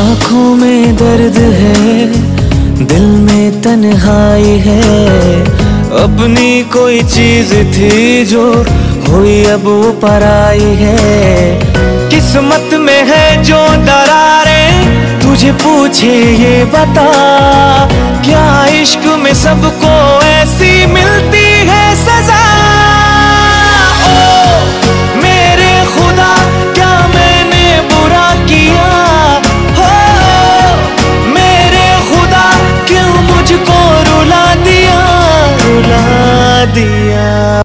आँखों में दर्द है, दिल में तन्हाई है। अपनी कोई चीज थी जो हुई अब वो पराई है। किस्मत में है जो दरारें, तुझे पूछे ये बता क्या